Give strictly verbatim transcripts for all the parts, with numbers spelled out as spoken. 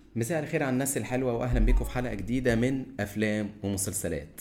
مساء الخير على الناس الحلوة وأهلا بيكم في حلقة جديدة من أفلام ومسلسلات.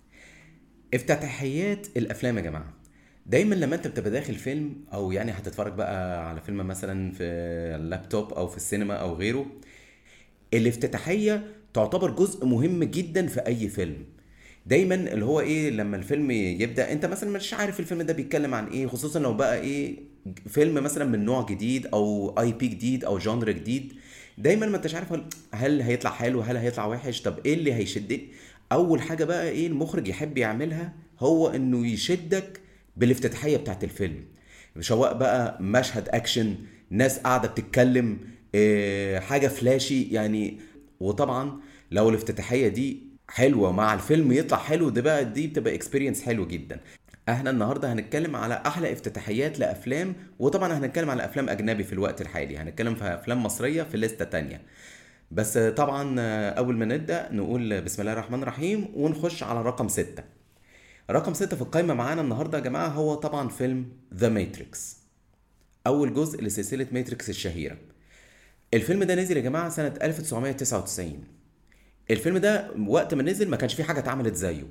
افتتاحيات الأفلام يا جماعة، دايما لما انت بتبقى داخل فيلم او يعني هتتفرج بقى على فيلم مثلا في اللابتوب او في السينما او غيره، الافتتاحية تعتبر جزء مهم جدا في اي فيلم. دايما اللي هو ايه لما الفيلم يبدأ انت مثلا مش عارف الفيلم ده بيتكلم عن ايه، خصوصا لو بقى ايه فيلم مثلا من نوع جديد او اي بي جديد او جانر جديد. دايما ما انتش عارف هل هل هيطلع حلو هل هيطلع وحش، طب ايه اللي هيشدك. اول حاجة بقى ايه المخرج يحب يعملها هو انه يشدك بالافتتاحية بتاعت الفيلم، سواء بقى مشهد اكشن، ناس قاعدة بتتكلم، إيه، حاجة فلاشي يعني. وطبعا لو الافتتاحية دي حلوة مع الفيلم يطلع حلو، ده بقى دي بتبقى اكسبيرينس حلو جدا. احنا النهارده هنتكلم على احلى افتتاحيات لافلام، وطبعا هنتكلم على افلام اجنبي في الوقت الحالي، هنتكلم في افلام مصرية في لستة تانية. بس طبعا اول ما نبدأ نقول بسم الله الرحمن الرحيم ونخش على رقم ستة. رقم ستة في القائمة معانا النهاردة يا جماعة هو طبعا فيلم ذا ماتريكس، أول جزء لسلسلة ماتريكس الشهيرة. الفيلم ده نزل يا جماعة سنة ألف وتسعمية وتسعة وتسعين. الفيلم ده وقت ما نزل ما كانش فيه حاجة اتعملت زيه.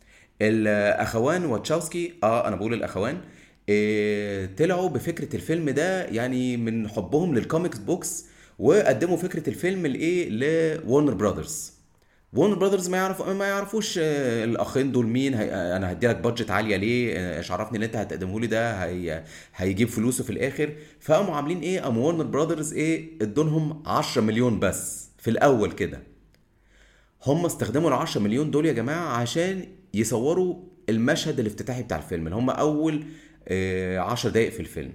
الأخوان واتشاوسكي، اه أنا بقول الأخوان، إيه طلعوا بفكرة الفيلم ده يعني من حبهم للكوميكس بوكس، وقدموا فكرة الفيلم لإيه لورنر براذرز. وورنر براذرز ما يعرف ما يعرفوش آه، الاخين دول مين، هي انا هدي لك بادجت عاليه ليه، آه، ايش عرفني اللي انت هتقدمه لي ده هي هيجيب فلوسه في الاخر. فقاموا عاملين ايه، قاموا وورنر براذرز ايه ادولهم عشرة مليون بس في الاول كده. هم استخدموا ال عشرة مليون دول يا جماعه عشان يصوروا المشهد الافتتاحي بتاع الفيلم اللي هم اول آه، عشر دقايق في الفيلم.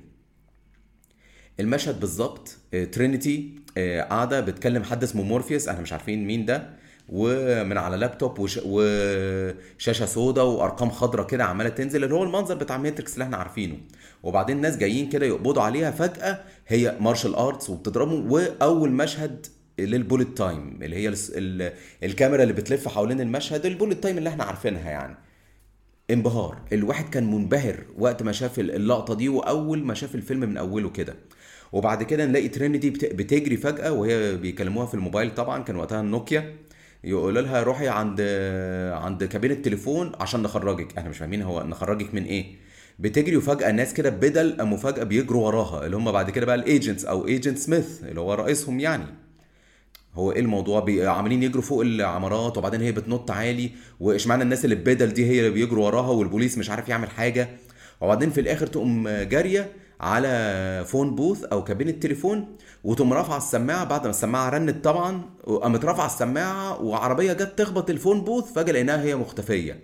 المشهد بالظبط آه، ترينيتي آه، قاعده بتكلم حد اسمه مورفيوس، احنا مش عارفين مين ده، ومن على لابتوب وش وشاشه سودا وارقام خضراء كده عماله تنزل، اللي هو المنظر بتاع ماتريكس اللي احنا عارفينه. وبعدين ناس جايين كده يقبضوا عليها فجاه، هي مارشال ارتس وبتضربهم. واول مشهد للبوليت تايم اللي هي الس- ال- الكاميرا اللي بتلف حوالين المشهد، البوليت تايم اللي احنا عارفينها يعني. انبهار، الواحد كان منبهر وقت ما شاف اللقطة دي وأول ما شاف الفيلم من أوله كده. وبعد كده نلاقي ترينيتي بت- بتجري فجأة وهي بيكلموها في الموبايل، طبعا كان وقتها النوكيا، يقول لها روحي عند عند كابين التليفون عشان نخرجك. احنا مش فاهمين هو نخرجك من ايه. بتجري وفجأة الناس كده بدل قاموا فجأة بيجروا وراها، اللي هم بعد كده بقى الايجنتس او ايجنت سميث اللي هو رئيسهم يعني. هو ايه الموضوع، بي... عاملين يجروا فوق العمارات وبعدين هي بتنط عالي، واشمعنى الناس اللي ببدل دي هي اللي بيجروا وراها والبوليس مش عارف يعمل حاجه. وبعدين في الاخر تقوم جاريه على فون بوث او كابين التليفون، وتقوم رافعه السماعه بعد ما السماعه رنت طبعا، وقامت رافعه السماعه وعربيه جت تخبط الفون بوث، فجاه لقيناها هي مختفيه.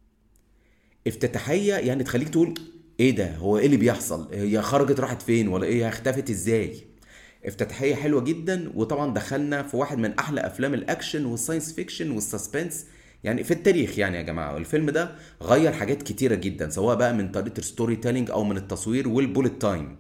افتتاحيه يعني تخليك تقول ايه ده، هو ايه اللي بيحصل، هي خرجت راحت فين ولا ايه، هي اختفت ازاي. افتتاحيه حلوه جدا، وطبعا دخلنا في واحد من احلى افلام الاكشن والساينس فيكشن والسسبنس يعني في التاريخ يعني يا جماعه. الفيلم ده غير حاجات كتيره جدا، سواء بقى من طريقه الستوري تيلينج او من التصوير والبوليت تايم.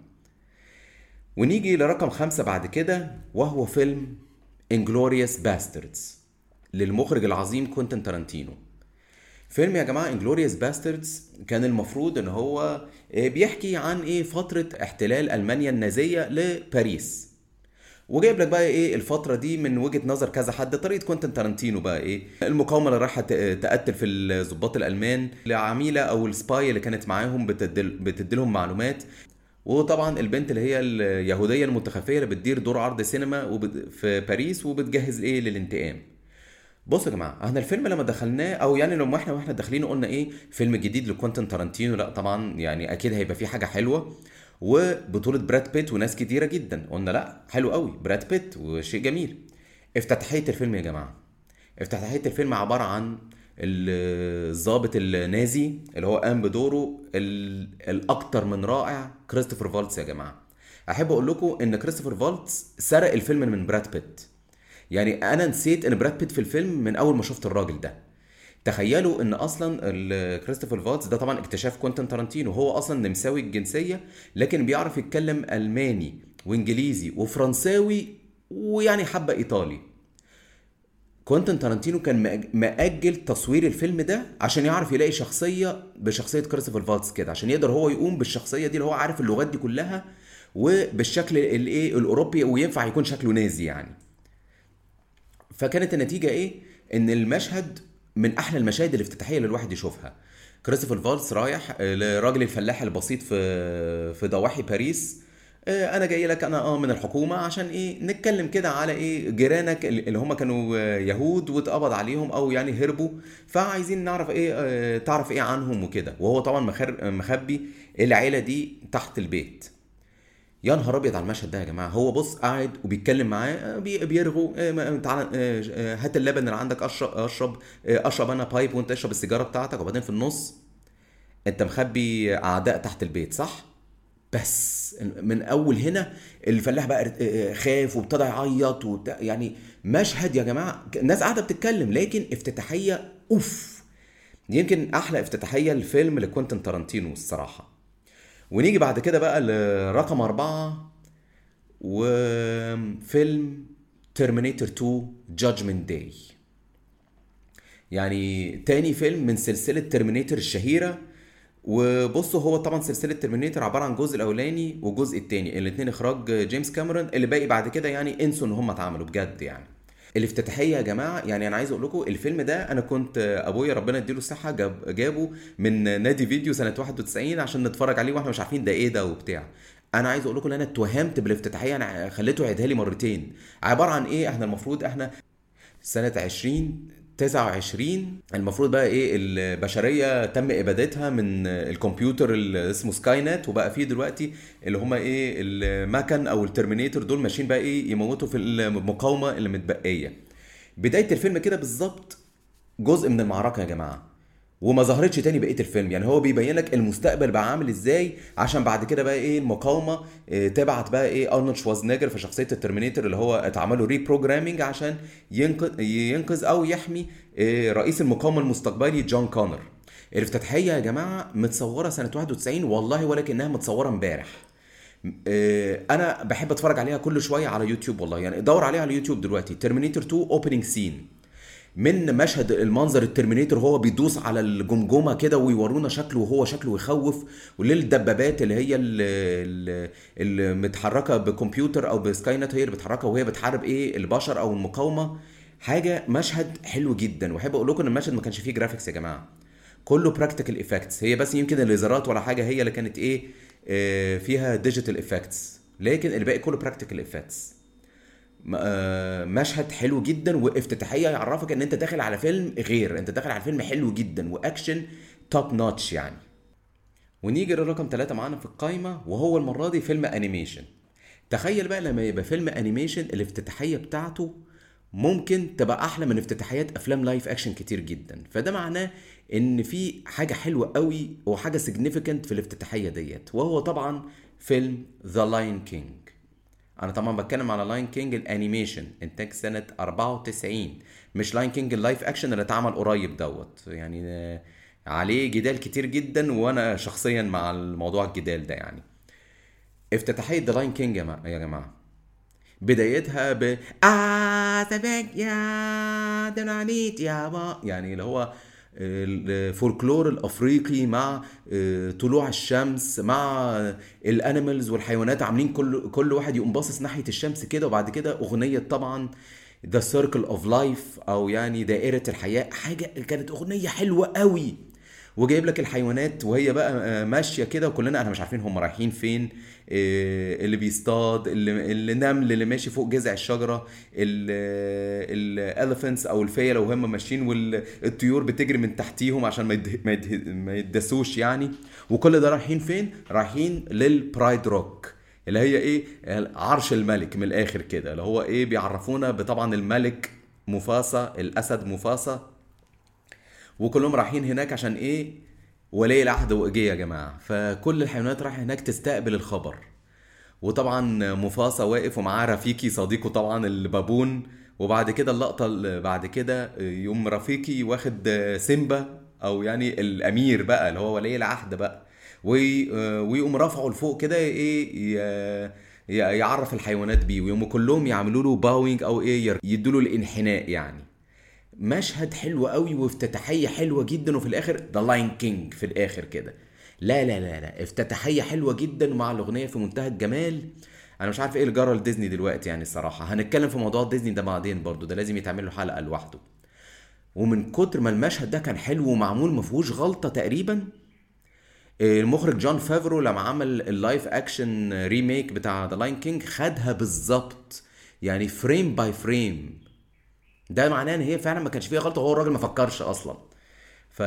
ونيجي لرقم خمسة بعد كده وهو فيلم انجلوريوس باستردز للمخرج العظيم كوينتين تارانتينو. فيلم يا جماعه انجلوريوس باستردز كان المفروض ان هو آه، بيحكي عن ايه فتره احتلال المانيا النازيه لباريس. وجايب لك بقى ايه الفتره دي من وجهه نظر كذا حد، طريقه كوينتين تارانتينو بقى ايه المقاومه اللي رايحه ت- تقتل في الضباط الالمان، العميله او السباي اللي كانت معاهم بتدل بتديلهم معلومات. وطبعا البنت اللي هي اليهوديه المتخفيه اللي بتدير دور عرض سينما وبت... في باريس وبتجهز ايه للانتقام. بصوا يا جماعه، احنا الفيلم لما دخلناه او يعني لما احنا واحنا داخلين قلنا ايه فيلم جديد لكوينتين تارانتينو، لا طبعا يعني اكيد هيبقى فيه حاجه حلوه، وبطوله براد بيت وناس كتيره جدا. قلنا لا حلو قوي براد بيت وشيء جميل. افتتاحيه الفيلم يا جماعه، افتتاحيه الفيلم عباره عن الضابط النازي اللي هو قام بدوره ال- الاكتر من رائع كريستوفر فالتس يا جماعه. احب اقول لكم ان كريستوفر فالتس سرق الفيلم من براد بيت. يعني انا نسيت ان براد بيت في الفيلم من اول ما شفت الراجل ده. تخيلوا ان اصلا ال- كريستوفر فالتس ده طبعا اكتشاف كوينتين تارانتينو، هو اصلا نمساوي الجنسيه لكن بيعرف يتكلم الماني وانجليزي وفرنساوي ويعني حبه ايطالي. كوينتين تارانتينو كان مأج- مأجل تصوير الفيلم ده عشان يعرف يلاقي شخصيه بشخصيه كريستوفر فالتس كده، عشان يقدر هو يقوم بالشخصيه دي اللي هو عارف اللغات دي كلها وبالشكل الايه الاوروبي، وينفع يكون شكله نازي يعني. فكانت النتيجة ايه؟ ان المشهد من احلى المشاهد الافتتاحية اللي الواحد يشوفها. كريستوفر فالتس رايح آه، لراجل الفلاح البسيط في في ضواحي باريس. آه، انا جاي لك انا اه من الحكومة عشان ايه نتكلم كده على ايه جيرانك اللي هم كانوا آه، يهود واتقبض عليهم او يعني هربوا، فعايزين نعرف ايه آه، تعرف ايه عنهم وكده. وهو طبعا مخر- مخبي العيلة دي تحت البيت. يا نهار ابيض على المشهد ده يا جماعه. هو بص قاعد وبيتكلم معاه آه، بي- بيرغوا آه، ما- تعالى آه، آه، هات اللبن اللي عندك اشرب اشرب آه، اشرب انا بايب وانت اشرب السيجاره بتاعتك. وبعدين في النص انت مخبي اعداء تحت البيت صح؟ بس من اول هنا الفلاح بقى آه، آه، خاف وابتدى يعيط وبتاع. يعني مشهد يا جماعه الناس قاعده بتتكلم لكن افتتاحيه اوف. يمكن احلى افتتاحيه لفيلم لكوينتين تارانتينو الصراحه. ونيجي بعد كده بقى لرقم أربعة، وفيلم ترمينيتور تو جادجمنت داي. يعني تاني فيلم من سلسلة ترمينيتور الشهيرة. وبصوا هو طبعا سلسلة ترمينيتور عبارة عن الجزء الأولاني والجزء التاني، الاتنين إخراج جيمس كاميرون. اللي باقي بعد كده يعني انسوا إن هم اتعملوا بجد يعني. الافتتاحية يا جماعة، يعني أنا عايز أقول لكم الفيلم ده أنا كنت أبويا ربنا يديله الصحة جاب جابه من نادي فيديو سنة واحد وتسعين عشان نتفرج عليه واحنا مش عارفين ده إيه ده وبتاع. أنا عايز أقول لكم إن أنا اتوهمت بالافتتاحية، أنا خليته يعيدها لي مرتين. عبارة عن إيه؟ إحنا المفروض إحنا سنة عشرين تسعة وعشرين المفروض بقى ايه البشرية تم ابادتها من الكمبيوتر اللي اسمه سكاي نت، وبقى فيه دلوقتي اللي هما ايه المكن او الترمينيتور دول ماشيين بقى ايه يموتوا في المقاومة اللي متبقية. بداية الفيلم كده بالظبط جزء من المعركة يا جماعة، وما ظهرتش تاني بقيه الفيلم. يعني هو بيبين لك المستقبل بقى عامل ازاي عشان بعد كده بقى ايه المقاومه إيه تبعت بقى ايه ارنولد شوازنيجر في شخصيه الترمينيتور اللي هو اتعمل له ريبروجرامينج عشان ينقذ ينقذ او يحمي إيه رئيس المقاومه المستقبلي جون كونر. الافتتاحيه يا جماعه متصوره سنه واحد وتسعين والله ولكنها متصوره امبارح. إيه، انا بحب اتفرج عليها كل شويه على يوتيوب والله. يعني دور عليها على يوتيوب دلوقتي ترمينيتور تو اوبننج سين. من مشهد المنظر الترمينيتور هو بيدوس على الجمجمه كده ويورونا شكله وهو شكله يخوف، وللدبابات اللي هي ال- ال- المتحركه بكمبيوتر او بسكاي نت هي اللي بتحركها وهي بتحارب ايه البشر او المقاومه. حاجه مشهد حلو جدا. واحب اقول لكم ان المشهد ما كانش فيه جرافيكس يا جماعه، كله براكتيكال افكتس. هي بس يمكن الليزرات ولا حاجه هي اللي كانت ايه آه، فيها ديجيتال افكتس، لكن الباقي كله براكتيكال افكتس. م- آه، مشهد حلو جدا وافتتاحيه يعرفك ان انت داخل على فيلم غير، انت داخل على فيلم حلو جدا واكشن توب نوتش يعني. ونيجي لرقم ثلاثة معانا في القايمة، وهو المرة دي فيلم انيميشن. تخيل بقى لما يبقى فيلم انيميشن الافتتاحية بتاعته ممكن تبقى احلى من افتتاحيات افلام لايف اكشن كتير جدا. فده معناه ان في حاجة حلوة قوي وحاجة سيجنيفيكانت في الافتتاحية ديت، وهو طبعا فيلم ذا لاين كينج. انا طبعا بتكلم على لاين كينج الانيميشن انتاج سنة أربعة وتسعين، مش لاين كينج اللايف اكشن اللي اتعمل قريب دوت. يعني آه، عليه جدال كتير جدا وانا شخصيا مع الموضوع الجدال ده يعني. افتتاحية ذا لاين كينج يا جماعة يا جماعة، بدايتها ب آسفك يا دنانيت يا با، يعني اللي هو الفولكلور الافريقي مع آه، طلوع الشمس مع الانيمالز والحيوانات عاملين كل كل واحد يقوم باصص ناحيه الشمس كده. وبعد كده اغنيه طبعا ذا سيركل اوف لايف او يعني دائره الحياه. حاجه كانت اغنيه حلوه قوي، وجايب لك الحيوانات وهي بقى آه، ماشيه كده وكلنا احنا مش عارفين هم رايحين فين. آه، اللي بيصطاد، اللي اللي النمل اللي ماشي فوق جذع الشجره، الاليفنتس او الفيله وهم ماشيين، والطيور بتجري من تحتيهم عشان ما يده- ما يده- ما يدسوش يعني. وكل ده رايحين فين؟ رايحين للبرايد روك اللي هي ايه عرش الملك من الاخر كده، اللي هو ايه بيعرفونا بطبعا الملك مفاسا الاسد مفاسا. وكلهم رايحين هناك عشان ايه ولي العهد وجه يا جماعه. فكل الحيوانات رايحه هناك تستقبل الخبر. وطبعا مفاسا واقف ومعاه رفيقي صديقه طبعا البابون. وبعد كده اللقطه اللي بعد كده يوم رفيقي واخد سيمبا او يعني الامير بقى اللي هو ولي العهد بقى، وي- ويقوم رافعه لفوق كده ايه ي- ي- يعرف الحيوانات بيه، ويقوموا كلهم يعملوا له باوينج او ايه يدوا له الانحناء يعني. مشهد حلو قوي وافتتاحيه حلوه جدا. وفي الاخر ذا لاين كينج في الاخر كده. لا لا لا لا افتتاحيه حلوه جدا مع الاغنيه في منتهى الجمال. انا مش عارف ايه اللي جرى لديزني دلوقتي يعني الصراحه. هنتكلم في موضوع ديزني ده بعدين برضو، ده لازم يتعمل له حلقه لوحده. ومن كتر ما المشهد ده كان حلو ومعمول ما فيهوش غلطه تقريبا، المخرج جون فافرو لما عمل اللايف اكشن ريميك بتاع ذا لاين كينج خدها بالظبط، يعني فريم باي فريم. ده معناه ان هي فعلا ما كانش فيها غلطه، هو الراجل ما فكرش اصلا. ف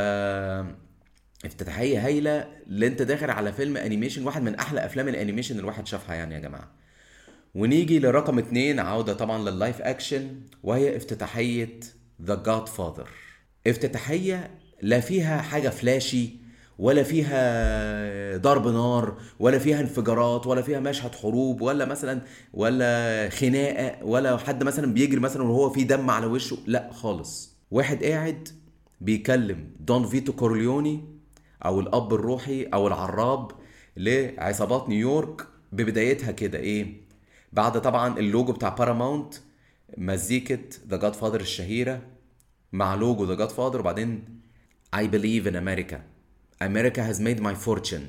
افتتاحيه هايله اللي انت داخل على فيلم انيميشن، واحد من احلى افلام الانيميشن الواحد شافها يعني يا جماعه. ونيجي لرقم اتنين، عودة طبعا لللايف اكشن، وهي افتتاحية The Godfather. افتتاحية لا فيها حاجة فلاشي، ولا فيها ضرب نار، ولا فيها انفجارات، ولا فيها مشهد حروب، ولا مثلا ولا خناقة، ولا حد مثلا بيجري مثلا وهو في دم على وشه، لا خالص. واحد قاعد بيكلم دون فيتو كورليوني، او الاب الروحي او العراب لعصابات نيويورك، ببدايتها كده ايه، بعد طبعا اللوجو بتاع باراماونت، مزيكة ذا جاد فاذر الشهيرة مع لوجو ذا جاد فاذر، وبعدين I believe in America. America has made my fortune.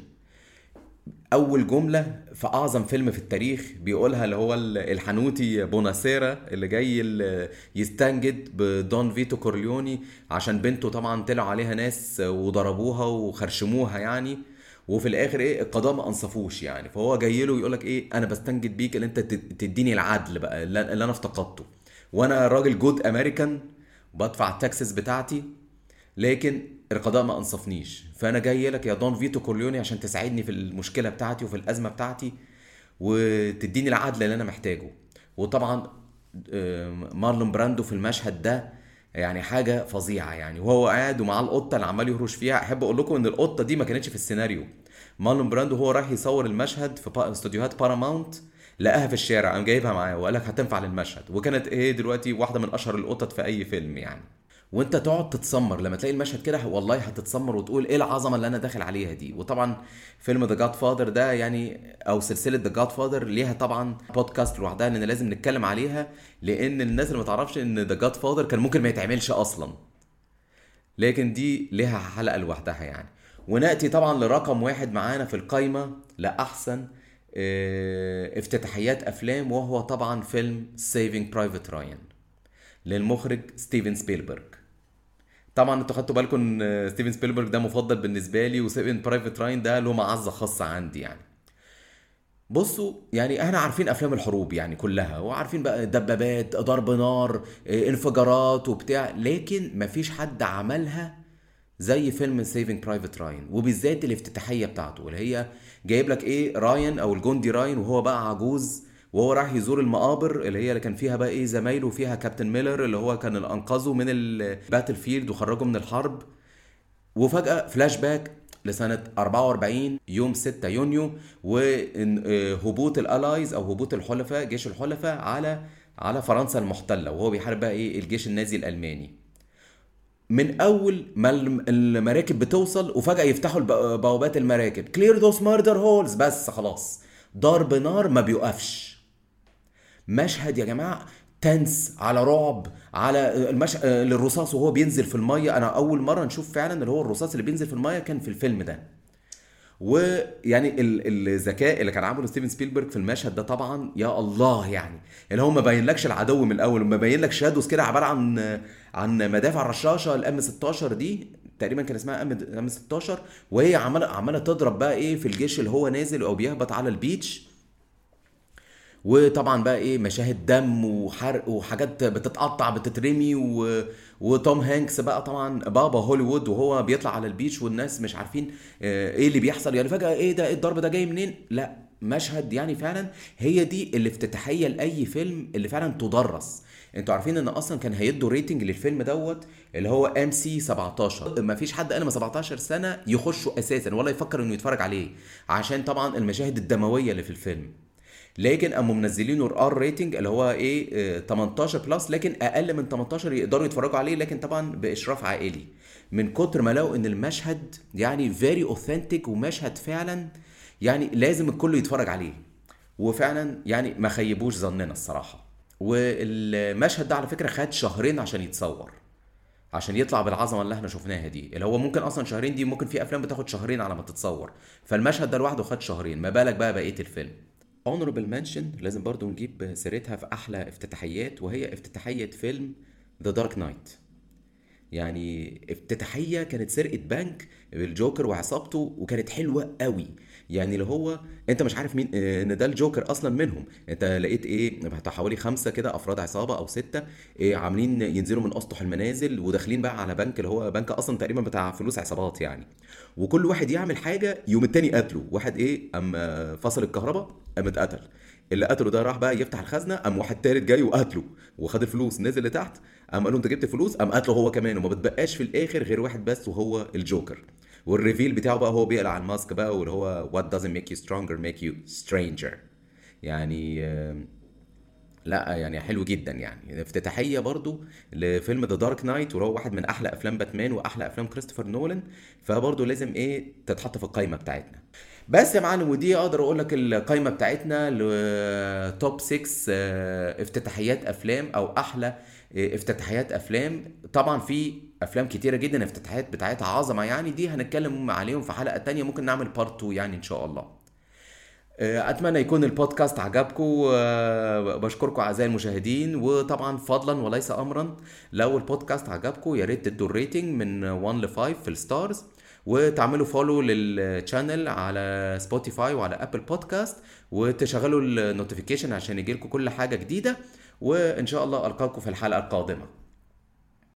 اول جملة في اعظم فيلم في التاريخ بيقولها، اللي هو الحنوتي بوناسيرا اللي جاي ال- يستنجد بدون فيتو كورليوني عشان بنته طبعا طلعوا عليها ناس وضربوها وخرشموها يعني، وفي الاخر ايه القضاء ما انصفوش يعني، فهو جاي له يقولك ايه، انا بستنجد بيك اللي انت تد- تديني العدل بقى اللي اللي انا افتقدته، وانا راجل جود امريكان بدفع التاكسس بتاعتي، لكن القضاء ما انصفنيش، فانا جاي لك يا دون فيتو كورليوني عشان تساعدني في المشكله بتاعتي وفي الازمه بتاعتي، وتديني العدل اللي انا محتاجه. وطبعا آه، مارلون براندو في المشهد ده يعني حاجه فظيعه يعني، وهو قاعد ومعاه القطه اللي عمال يهرش فيها. احب اقول لكم ان القطه دي ما كانتش في السيناريو. مارلون براندو هو رايح يصور المشهد في با- استوديوهات باراماونت، لقاها في الشارع، قام جايبها معاه وقال لك هتنفع للمشهد، وكانت ايه دلوقتي واحده من اشهر القطط في اي فيلم يعني. وانت تقعد تتسمر لما تلاقي المشهد كده، والله هتتسمر وتقول ايه العظمه اللي انا داخل عليها دي. وطبعا فيلم ذا جاد فاذر ده يعني، او سلسله ذا جاد فاذر، ليها طبعا بودكاست لوحدها لان لازم نتكلم عليها، لان الناس اللي ما تعرفش ان ذا جاد فاذر كان ممكن ما يتعملش اصلا، لكن دي ليها حلقه لوحدها يعني. وناتي طبعا لرقم واحد معانا في القايمه لاحسن اه، افتتاحيات افلام، وهو طبعا فيلم سيفينج برايفت رايان للمخرج ستيفن سبيلبرج. طبعا انتوا خدتوا بالكم ان ستيفن سبيلبرج ده مفضل بالنسبه لي، وسيفن برايفت راين ده له معزه خاصه عندي يعني. بصوا يعني احنا عارفين افلام الحروب يعني كلها، وعارفين بقى دبابات، ضرب نار، اه، انفجارات وبتاع، لكن مفيش حد عملها زي فيلم سيفنج برايفت راين، وبالذات الافتتاحيه بتاعته اللي هي جايب لك ايه، راين او الجندي راين وهو بقى عجوز، وهو راح يزور المقابر اللي هي اللي كان فيها بقى ايه زمايله، فيها كابتن ميلر اللي هو كان اللي انقذه من الباتل فيلد وخرجه من الحرب. وفجأة فلاش باك لسنة أربعة وأربعين يوم ستة يونيو، وهبوط الالايز او هبوط الحلفاء، جيش الحلفاء على على فرنسا المحتلة، وهو بيحارب بقى ايه الجيش النازي الالماني. من اول ما الم- المراكب بتوصل وفجأة يفتحوا الب- بوابات المراكب، كلير دوس ماردر هولز، بس خلاص ضرب نار ما بيوقفش. مشهد يا جماعه تنس على رعب، على المش... الرصاص وهو بينزل في الميه، انا اول مره نشوف فعلا اللي هو الرصاص اللي بينزل في الميه كان في الفيلم ده. ويعني ال- الذكاء اللي كان عامله ستيفن سبيلبرج في المشهد ده طبعا يا الله يعني، اللي هو ما باينلكش العدو من الاول، ما باين لك شادوز كده عباره عن عن مدافع رشاشه الام ستاشر دي، تقريبا كان اسمها ام ام ستاشر، وهي عماله عماله تضرب بقى ايه في الجيش اللي هو نازل او بيهبط على البيتش. وطبعا بقى ايه مشاهد دم وحرق وحاجات بتتقطع بتترمي و... وتوم هانكس بقى طبعا بابا هوليوود وهو بيطلع على البيتش والناس مش عارفين آه، ايه اللي بيحصل يعني، فجأة ايه ده، ايه الضرب ده جاي منين، لا مشهد يعني فعلا هي دي الافتتاحية لأي فيلم اللي فعلا تدرس. انتوا عارفين ان اصلا كان هيدوا ريتنج للفيلم دوت اللي هو ام سي سبعتاشر، ما فيش حد اقل من سبعتاشر سنة يخشوا اساسا ولا يفكر انه يتفرج عليه، عشان طبعا المشاهد الدموية اللي في الفيلم. لكن قاموا منزلينه الار ريتنج اللي هو ايه آه، تمنتاشر بلس، لكن اقل من تمنتاشر يقدروا يتفرجوا عليه، لكن طبعا باشراف عائلي، من كتر ما لقوا ان المشهد يعني فيري اوثنتيك، ومشهد فعلا يعني لازم الكل يتفرج عليه. وفعلا يعني ما خيبوش ظننا الصراحه. والمشهد ده على فكره خد شهرين عشان يتصور، عشان يطلع بالعظمه اللي احنا شفناها دي، اللي هو ممكن اصلا شهرين دي ممكن في افلام بتاخد شهرين على ما تتصور، فالمشهد ده لوحده خد شهرين، ما بالك بقى بقيه الفيلم. honorable mention لازم برضو نجيب سيرتها في احلى افتتاحيات، وهي افتتاحية فيلم The Dark Knight. يعني افتتاحية كانت سرقة بنك بالجوكر وعصابته، وكانت حلوة قوي. يعني اللي هو انت مش عارف مين اه، ان ده الجوكر اصلا منهم. انت لقيت ايه بتاع حوالي خمسة كده افراد عصابة او ستة، ايه عاملين ينزلوا من اسطح المنازل وداخلين بقى على بنك، اللي هو بنك اصلا تقريبا بتاع فلوس عصابات يعني. وكل واحد يعمل حاجة يوم التاني قتله. واحد ايه ام اه، فصل الكهرباء قام اتقتل. اللي قتله ده راح بقى يفتح الخزنه، قام واحد تالت جاي وقتله وخد الفلوس، نزل لتحت، قام قال له انت جبت فلوس، قام قتله هو كمان. وما بتبقاش في الاخر غير واحد بس وهو الجوكر. والريفيل بتاعه بقى هو بيقلع الماسك بقى، واللي هو what doesn't make you stronger make you stranger. يعني آم، لا يعني حلو جدا. يعني افتتاحيه برضو لفيلم ذا دارك نايت، وهو واحد من احلى افلام باتمان واحلى افلام كريستوفر نولان. فبرضو لازم ايه تتحط في القائمه بتاعتنا. بس يا معلم، ودي اقدر اقول لك القائمه بتاعتنا لتوب ستة آه، افتتاحيات افلام او احلى آه، افتتاحيات افلام. طبعا في افلام كتيره جدا افتتاحيات بتاعتها عظمه، يعني دي هنتكلم عليهم في حلقه تانية، ممكن نعمل بارت اتنين يعني ان شاء الله. اتمنى يكون البودكاست عجبكم. بشكركم اعزائي المشاهدين، وطبعا فضلا وليس امرا لو البودكاست عجبكم يا ريت تدوا الريتنج من واحد ل خمسة في الستارز، وتعملوا فولو للشانل على سبوتيفاي وعلى ابل بودكاست، وتشغلوا النوتيفيكيشن عشان يجيلكم كل حاجة جديدة. وان شاء الله القاكم في الحلقة القادمة.